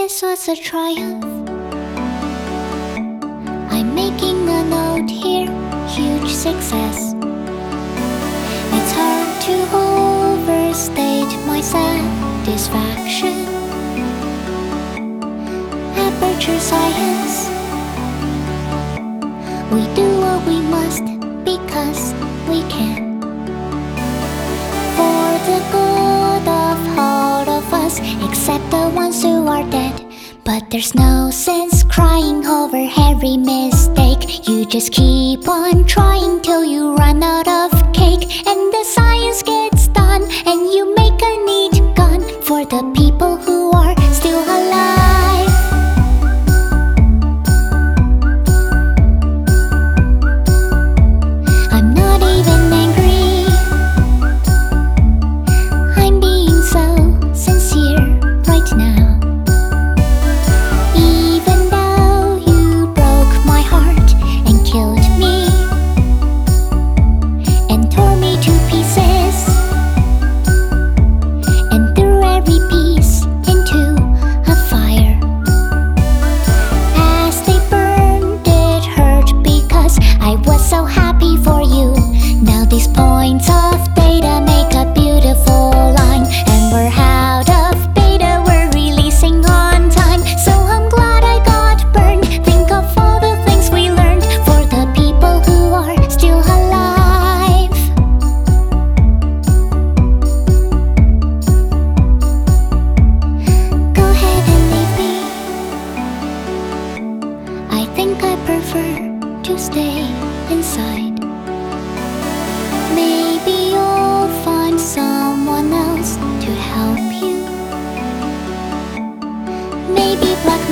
this was a triumph. I'm making a note here, huge success. It's hard to overstate my satisfaction. Aperture Science. We do what we must because we can. For the good of all of us, except the ones who are dead. But there's no sense crying over every mistake. You just keep on trying till you run out of cake. And the science gets done, and you make a neat gun for the people who are still alive. I'm not even angry, I'm being so sincere right now. Even though you broke my heart and killed me and tore me to pieces and threw every piece into a fire. As they burned, it hurt because I was so happy for you. Now these points of data make a beautiful line, and we're out of beta, we're releasing on time. So I'm glad I got burned. Think of all the things we learned for the people who are still alive. Go ahead and leave me. I think I prefer to stay inside. Maybe you'll find someone else to help you. Maybe black